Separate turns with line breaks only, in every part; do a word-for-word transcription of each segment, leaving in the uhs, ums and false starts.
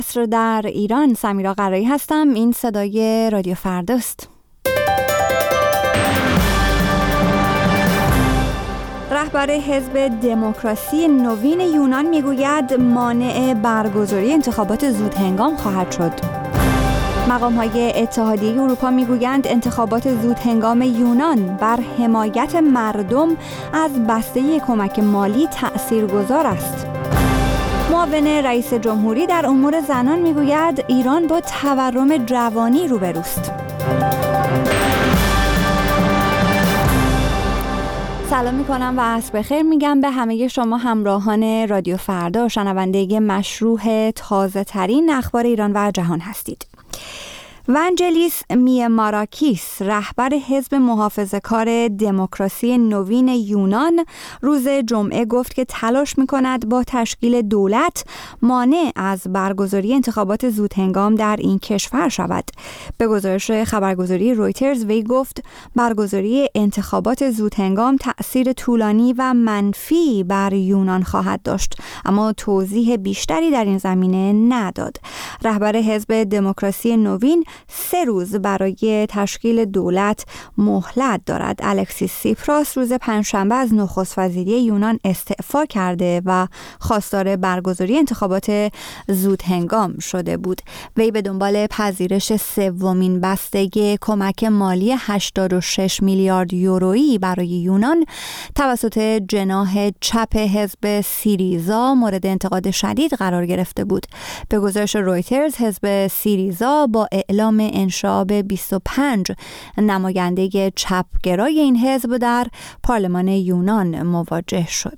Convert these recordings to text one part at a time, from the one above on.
عصر در ایران. سمیرا قرایی هستم. این صدای رادیو فرداست. رهبر حزب دموکراسی نوین یونان میگوید مانع برگزاری انتخابات زودهنگام خواهد شد. مقام‌های اتحادیه اروپا میگویند انتخابات زودهنگام یونان بر حمایت مردم از بسته کمک مالی تأثیرگذار است. معاون رئیس جمهوری در امور زنان میگوید ایران با تورم جوانی روبروست. سلام میکنم و عصر بخیر میگم به همه شما همراهان رادیو فردا، شنونده مشروع تازه ترین اخبار ایران و جهان هستید. ونجلیس میماراکیس، رهبر حزب محافظه‌کار دموکراسی نوین یونان، روز جمعه گفت که تلاش می‌کند با تشکیل دولت مانع از برگزاری انتخابات زودهنگام در این کشور شود. به گزارش خبرگزاری رویترز وی گفت برگزاری انتخابات زودهنگام تأثیر طولانی و منفی بر یونان خواهد داشت، اما توضیح بیشتری در این زمینه نداد. رهبر حزب دموکراسی نوین سه روز برای تشکیل دولت مهلت دارد. الکسیس سیپراس روز پنجشنبه از نخست وزیری یونان استعفا کرده و خواستار برگزاری انتخابات زودهنگام شده بود. وی به دنبال پذیرش سومین بسته کمک مالی هشتاد و شش میلیارد یورویی برای یونان توسط جناح چپ حزب سیریزا مورد انتقاد شدید قرار گرفته بود. به گزارش رویترز حزب سیریزا با اعلام انشاب بیست و پنج نماینده چپگرای این حزب در پارلمان یونان مواجه شد.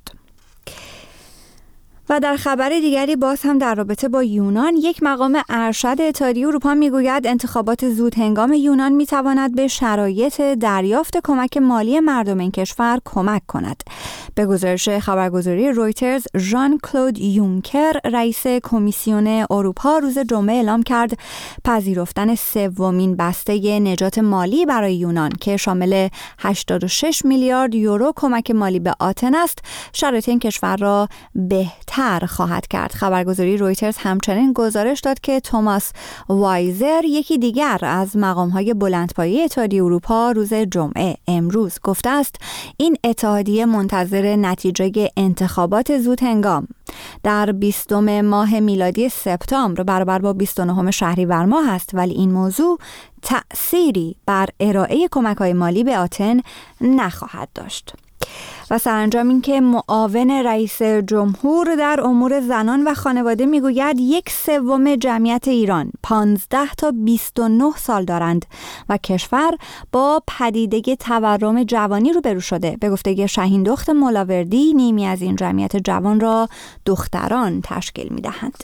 و در خبر دیگری باز هم در رابطه با یونان، یک مقام ارشد اتحادیه اروپا میگوید انتخابات زودهنگام یونان میتواند به شرایط دریافت کمک مالی مردم این کشور کمک کند. به گزارش خبرگزاری رویترز، ژان کلود یونکر، رئیس کمیسیون اروپا، روز جمعه اعلام کرد پذیرفتن سومین بسته نجات مالی برای یونان که شامل هشتاد و شش میلیارد یورو کمک مالی به آتن است، شرایط این کشور را بهتر خواهد کرد. خبرگزاری رویترز همچنین گزارش داد که توماس وایزر، یکی دیگر از مقام‌های بلندپایه اتحادیه اروپا، روز جمعه امروز گفته است این اتحادیه منتظر نتیجه انتخابات زودهنگام در بیستم ماه میلادی سپتامبر برابر با بیست و نهم شهریور ماه است، ولی این موضوع تأثیری بر ارائه کمک‌های مالی به آتن نخواهد داشت. و سرانجام این که معاون رئیس جمهور در امور زنان و خانواده میگوید یک سوم جمعیت ایران پانزده تا بیست و نه سال دارند و کشور با پدیده تورم جوانی روبرو شده. به گفته شاهین دخت ملاوردی، نیمی از این جمعیت جوان را دختران تشکیل میدهند.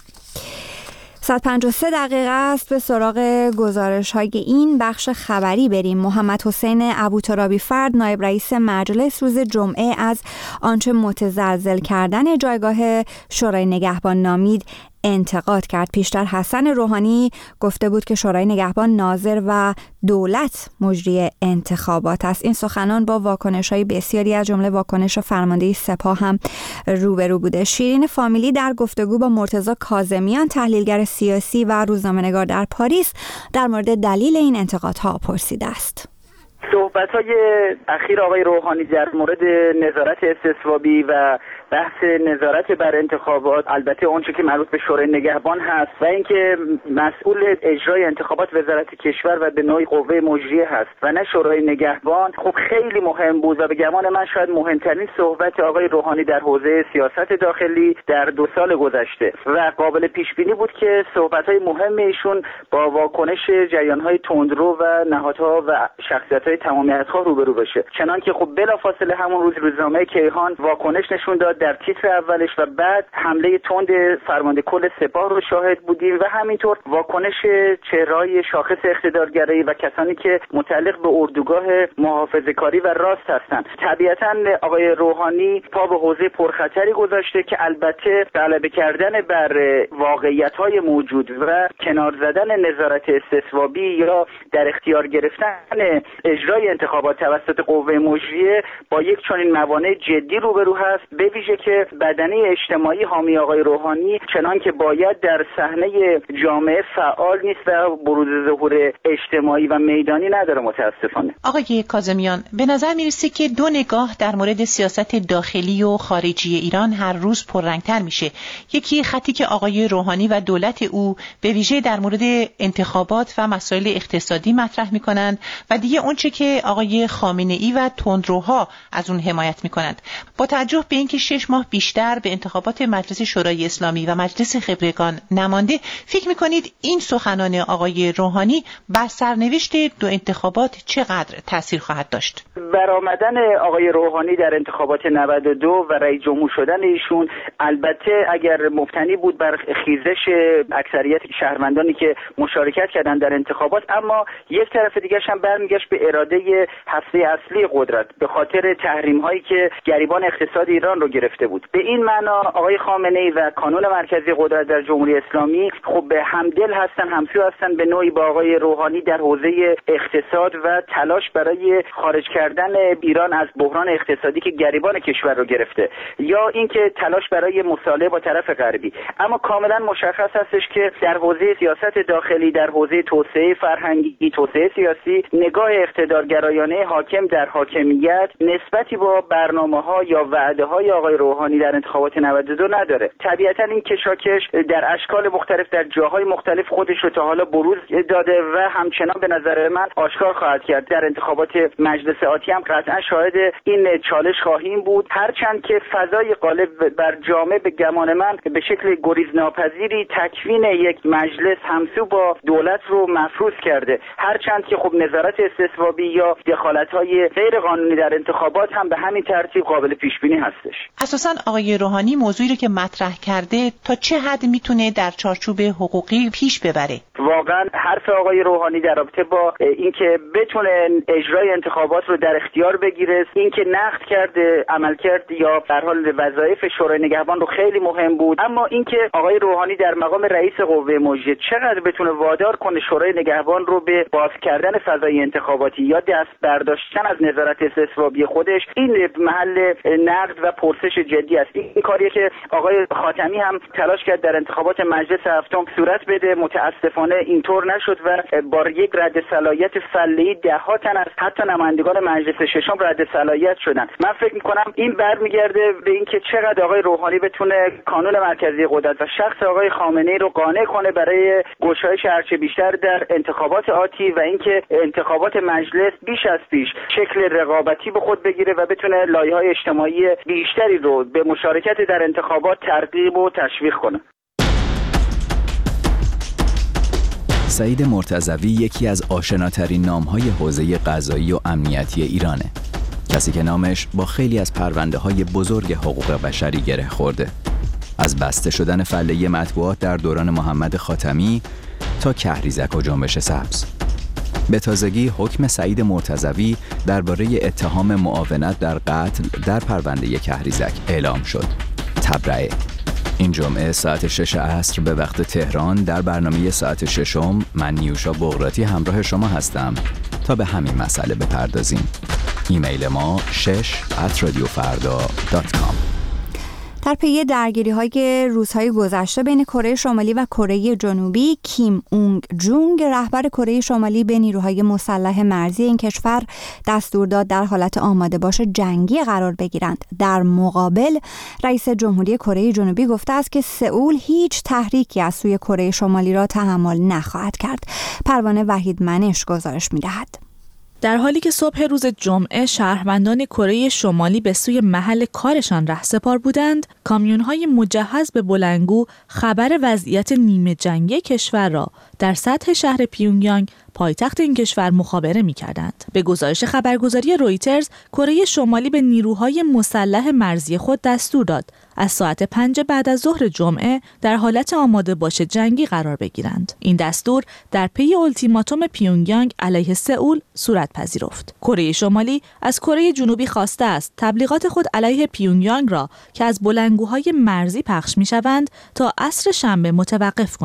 صد و پنجاه و سه دقیقه است. به سراغ گزارش های این بخش خبری بریم. محمد حسین ابوترابی فرد، نایب رئیس مجلس، روز جمعه از آنچه متزلزل کردن جایگاه شورای نگهبان نامید انتقاد کرد. پیشتر حسن روحانی گفته بود که شورای نگهبان ناظر و دولت مجری انتخابات است. این سخنان با واکنش‌های بسیاری از جمله واکنش فرمانده سپاه هم روبرو بوده. شیرین فامیلی در گفتگو با مرتضی کاظمیان، تحلیلگر سیاسی و روزنامه‌نگار در پاریس، در مورد دلیل این انتقادها پرسیده است.
صحبت‌های اخیر آقای روحانی در مورد نظارت استصوابی و بحث نظارت بر انتخابات، البته اونچه که مربوط به شورای نگهبان هست و اینکه مسئول اجرای انتخابات وزارت کشور و به نوعی قوه مجریه هست و نه شورای نگهبان، خب خیلی مهم بود و به گمان من شاید مهمترین صحبت آقای روحانی در حوزه سیاست داخلی در دو سال گذشته و قابل پیش بینی بود که صحبت‌های مهم ایشون با واکنش جریان‌های تندرو و نهادها و شخصیت‌های تمامیت‌خواه روبرو بشه. چنانکه خب بلافاصله همون روز روزنامه کیهان واکنش نشون داد در تیتر اولش و بعد حمله تند فرمانده کل سپاه رو شاهد بودیم و همینطور واکنش چهره‌های شاخص اقتدارگرایی و کسانی که متعلق به اردوگاه محافظه‌کاری و راست هستند. طبیعتاً آقای روحانی پا به حوزه پرخطری گذاشته که البته غلبه کردن بر واقعیت‌های موجود و کنار زدن نظارت استصوابی یا در اختیار گرفتن اجرای انتخابات توسط قوه مجریه با یک چنین موانع جدی روبرو هست، به ویژه ویژه که بدنه اجتماعی حامی آقای روحانی چنان که باید در صحنه جامعه فعال نیست و بروز ظهور اجتماعی و میدانی نداره متاسفانه.
آقای کاظمیان، به نظر میرسه که دو نگاه در مورد سیاست داخلی و خارجی ایران هر روز پررنگتر میشه. یکی خطی که آقای روحانی و دولت او به ویژه در مورد انتخابات و مسائل اقتصادی مطرح میکنند و دیگه اونچه که آقای خامنه‌ای و تندروها از اون حمایت میکنند. با توجه به اینکه شش ماه بیشتر به انتخابات مجلس شورای اسلامی و مجلس خبرگان نمانده، فکر میکنید این سخنان آقای روحانی بر سرنوشت دو انتخابات چقدر تاثیر خواهد داشت؟
برآمدن آقای روحانی در انتخابات نود و دو و رئیس جمهور شدن ایشون البته اگر مبتنی بود بر خیزش اکثریت شهروندانی که مشارکت کردن در انتخابات، اما یک طرف دیگه هم برمیگشت به اراده هسته اصلی قدرت به خاطر تحریم هایی که گریبان اقتصاد ایران رو گرفته بود. به این معنا آقای خامنه‌ای و کانون مرکزی قدرت در جمهوری اسلامی خب به همدل هستن، همسو هستن به نوعی با آقای روحانی در حوزه اقتصاد و تلاش برای خارج کردن ایران از بحران اقتصادی که گریبان کشور رو گرفته، یا اینکه تلاش برای مصالحه با طرف غربی. اما کاملا مشخص هستش که در حوزه سیاست داخلی، در حوزه توسعه فرهنگی، توسعه سیاسی، نگاه اقتدارگرایانه حاکم در حاکمیت نسبتی با برنامه‌ها یا وعده‌های آقای روحانی در انتخابات نود و دو نداره. طبیعتاً این کشاکش در اشکال مختلف در جاهای مختلف خودش رو تا حالا بروز داده و همچنان به نظر من آشکار خواهد کرد. در انتخابات مجلس آتی هم قطعا شاهد این چالش خواهیم بود، هرچند که فضای غالب بر جامعه به گمان من به شکل گریزناپذیری تکوین یک مجلس همسو با دولت رو مفروض کرده، هرچند که خب نظارت استثوابی یا دخالت‌های غیر قانونی در انتخابات هم به همین ترتیب قابل پیش بینی هستش.
اساساً آقای روحانی موضوعی رو که مطرح کرده تا چه حد میتونه در چارچوب حقوقی پیش ببره؟
واقعا حرف آقای روحانی در رابطه با اینکه بتونه اجرای انتخابات رو در اختیار بگیره، اینکه نقد کرده عملکرد یا به هر حال وظایف شورای نگهبان رو خیلی مهم بود، اما اینکه آقای روحانی در مقام رئیس قوه مجریه چقدر بتونه وادار کنه شورای نگهبان رو به باز کردن فضای انتخاباتی یا دست برداشتن از نظارت استثوابی خودش، این محل نقد و پرسش جدی است. این کاریه که آقای خاتمی هم تلاش کرد در انتخابات مجلس هفتم صورت بده، متاسفانه اینطور نشد و با یک رد صلاحیت فله‌ای ده ها تن از حتی نمایندگان مجلس ششم رد صلاحیت شدن. من فکر می‌کنم این برمیگرده به اینکه چقدر آقای روحانی بتونه کانون مرکزی قدرت و شخص آقای خامنه‌ای رو قانع کنه برای گشایش هرچه بیشتر در انتخابات آتی و اینکه انتخابات مجلس بیش از پیش شکل رقابتی به خود بگیره و بتونه لایه‌های اجتماعی بیشتری رو به مشارکت در انتخابات ترغیب و تشویق کنه.
سعید مرتضوی یکی از آشناترین نام‌های حوزه قضایی و امنیتی ایرانه. کسی که نامش با خیلی از پرونده‌های بزرگ حقوق بشری گره خورده. از بسته شدن فله مطبوعات در دوران محمد خاتمی تا کهریزک و جنبش سبز. به تازگی حکم سعید مرتضوی درباره اتهام معاونت در قتل در پرونده کهریزک اعلام شد. تبرئه. این جمعه ساعت شش عصر به وقت تهران در برنامه ساعت ششم من نیوشا بغراتی همراه شما هستم تا به همین مسئله بپردازیم. ایمیل ما شش ات رادیو فردا دات کام.
در پی درگیری‌های روزهای گذشته بین کره شمالی و کره جنوبی، کیم اونگ جونگ رهبر کره شمالی به نیروهای مسلح مرزی این کشور دستور داد در حالت آماده باش جنگی قرار بگیرند. در مقابل رئیس جمهوری کره جنوبی گفته است که سئول هیچ تحریکی از سوی کره شمالی را تحمل نخواهد کرد. پروانه وحید منش گزارش می‌دهد.
در حالی که صبح روز جمعه شهروندان کره شمالی به سوی محل کارشان رهسپار بودند، کامیون‌های مجهز به بلندگو خبر وضعیت نیمه جنگی کشور را در سطح شهر پیونگیانگ پایتخت این کشور مخابره می‌کردند. به گزارش خبرگزاری رویترز، کره شمالی به نیروهای مسلح مرزی خود دستور داد از ساعت پنج بعد از ظهر جمعه در حالت آماده باش جنگی قرار بگیرند. این دستور در پی اولتیماتوم پیونگیانگ علیه سئول صورت پذیرفت. کره شمالی از کره جنوبی خواسته است تبلیغات خود علیه پیونگیانگ را که از بلندگوهای مرزی پخش می‌شوند تا عصر شنبه متوقف کند.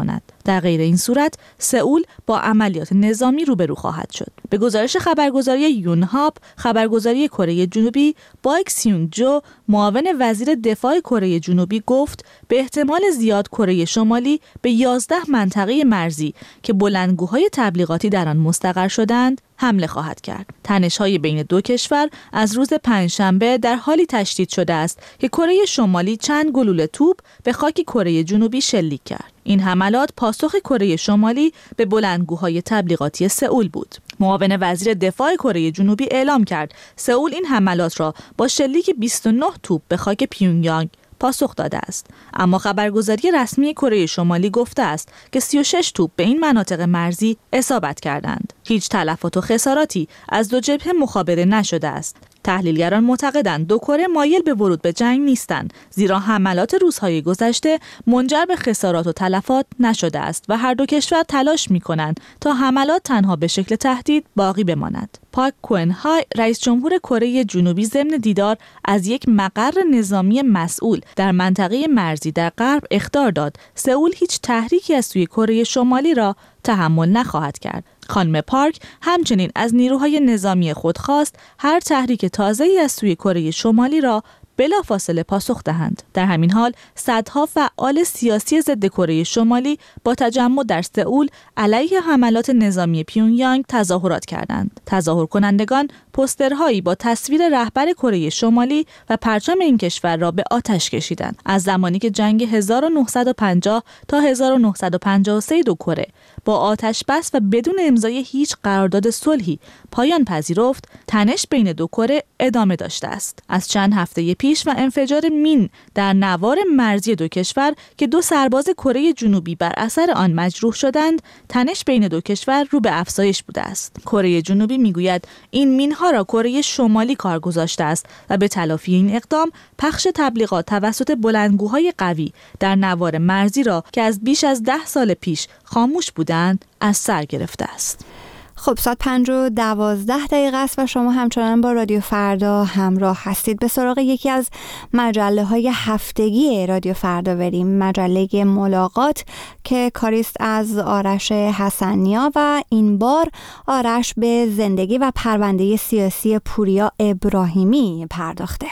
در غیر این صورت سئول با عملیات نظامی روبرو خواهد شد. به گزارش خبرگزاری یونهاپ، خبرگزاری کره جنوبی، باک سیون جو، معاون وزیر دفاع کره جنوبی گفت به احتمال زیاد کره شمالی به یازده منطقه مرزی که بلندگوهای تبلیغاتی در آن مستقر شدند حمله خواهد کرد. تنش‌های بین دو کشور از روز پنجشنبه در حالی تشدید شده است که کره شمالی چند گلوله توپ به خاک کره جنوبی شلیک کرد. این حملات پاسخ کره شمالی به بلندگوهای تبلیغاتی سئول بود. معاون وزیر دفاع کره جنوبی اعلام کرد سئول این حملات را با شلیک بیست و نه توپ به خاک پیونگیانگ پاسخ داده است. اما خبرگزاری رسمی کره شمالی گفته است که سی و شش توپ به این مناطق مرزی اصابت کردند. هیچ تلفات و خساراتی از دو جبهه مخابره نشده است. تحلیلگران معتقدند دو کره مایل به ورود به جنگ نیستند، زیرا حملات روزهای گذشته منجر به خسارات و تلفات نشده است و هر دو کشور تلاش می‌کنند تا حملات تنها به شکل تهدید باقی بماند. پاک کون-های رئیس جمهور کره جنوبی ضمن دیدار از یک مقر نظامی مسئول در منطقه مرزی در غرب اخطار داد سئول هیچ تحریکی از سوی کره شمالی را تحمل نخواهد کرد. خانم پارک همچنین از نیروهای نظامی خود خواست هر تحریک تازه‌ای از سوی کره شمالی را بلافاصله پاسخ دهند. در همین حال صدها فعال سیاسی ضد کره شمالی با تجمع در سئول علیه حملات نظامی پیونگیانگ تظاهرات کردند. تظاهر کنندگان پوسترهایی با تصویر رهبر کره شمالی و پرچم این کشور را به آتش کشیدند. از زمانی که جنگ هزار و نهصد و پنجاه تا هزار و نهصد و پنجاه و سه دو کره با آتش بس و بدون امضای هیچ قرارداد صلحی پایان پذیرفت، تنش بین دو کره ادامه داشته است. از چند هفته پیش و انفجار مین در نوار مرزی دو کشور که دو سرباز کره جنوبی بر اثر آن مجروح شدند، تنش بین دو کشور رو به افزایش بوده است. کره جنوبی میگوید این مینها را کره شمالی کار گذاشته است و به تلافی این اقدام پخش تبلیغات توسط بلندگوهای قوی در نوار مرزی را که از بیش از ده سال پیش خاموش بودند از سر گرفته است.
خب ساعت پنج و دوازده دقیقه است و شما همچنان با رادیو فردا همراه هستید. به سراغ یکی از مجله های هفتگی رادیو فردا بریم، مجله ملاقات که کاریست از آرش حسنیا و این بار آرش به زندگی و پرونده سیاسی پوریا ابراهیمی پرداخته.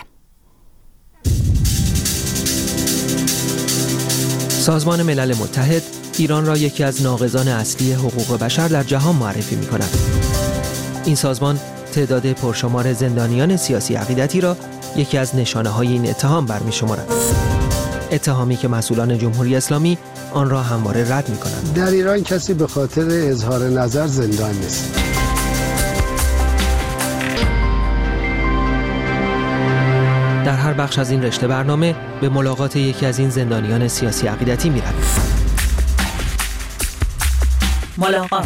سازمان ملل متحد ایران را یکی از ناقضان اصلی حقوق بشر در جهان معرفی می کند. این سازمان تعداد پرشمار زندانیان سیاسی عقیدتی را یکی از نشانه های این اتهام برمی شمارد. اتهامی که مسئولان جمهوری اسلامی آن را همواره رد می کنند.
در ایران کسی به خاطر اظهار نظر زندان نیست.
در هر بخش از این رشته برنامه به ملاقات یکی از این زندانیان سیاسی عقیدتی می رویم.
ملاقات.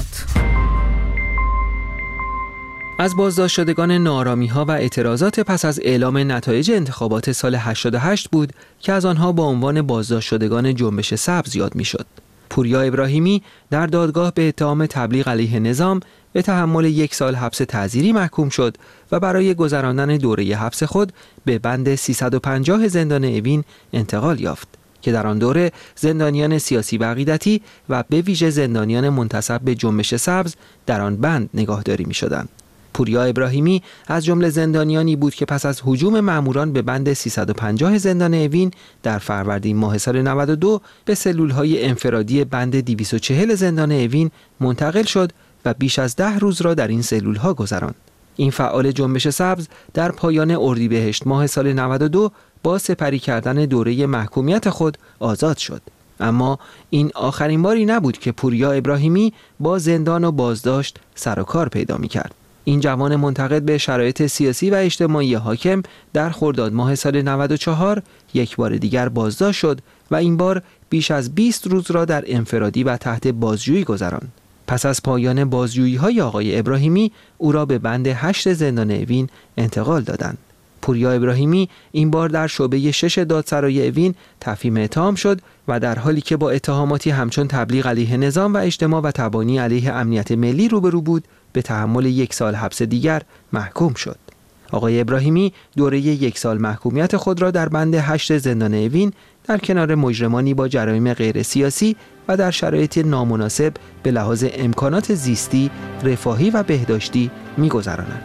از بازداشت شدگان ناآرامی‌ها و اعتراضات پس از اعلام نتایج انتخابات سال هشتاد و هشت بود که از آنها با عنوان بازداشت شدگان جنبش سبز یاد می‌شد. پوریا ابراهیمی در دادگاه به اتهام تبلیغ علیه نظام به تحمل یک سال حبس تعزیری محکوم شد و برای گذراندن دوره حبس خود به بند سیصد و پنجاه زندان اوین انتقال یافت که در آن دوره زندانیان سیاسی و عقیدتی و به ویژه زندانیان منتسب به جنبش سبز در آن بند نگاهداری می‌شدند. پوریا ابراهیمی از جمله زندانیانی بود که پس از هجوم ماموران به بند سیصد و پنجاه زندان اوین در فروردین ماه سال نود و دو به سلول‌های انفرادی بند دویست و چهل زندان اوین منتقل شد و بیش از ده روز را در این سلول‌ها گذراند. این فعال جنبش سبز در پایان اردیبهشت ماه سال نود و دو با سپری کردن دوره محکومیت خود آزاد شد. اما این آخرین باری نبود که پوریا ابراهیمی با زندان و بازداشت سر و کار پیدا می‌کرد. این جوان منتقد به شرایط سیاسی و اجتماعی حاکم در خرداد ماه سال نود و چهار یک بار دیگر بازداشت شد و این بار بیش از بیست روز را در انفرادی و تحت بازجویی گذراند. پس از پایان بازجویی‌های آقای ابراهیمی او را به بند هشت زندان اوین انتقال دادند. پوریا ابراهیمی این بار در شعبه شش دادسرای اوین تفهیم اتهام شد و در حالی که با اتهاماتی همچون تبلیغ علیه نظام و اجتماع و تبانی علیه امنیت ملی روبرو بود به تحمل یک سال حبس دیگر محکوم شد. آقای ابراهیمی دوره یک سال محکومیت خود را در بند هشت زندان اوین در کنار مجرمانی با جرایم غیر سیاسی و در شرایط نامناسب به لحاظ امکانات زیستی، رفاهی و بهداشتی می‌گذرانند.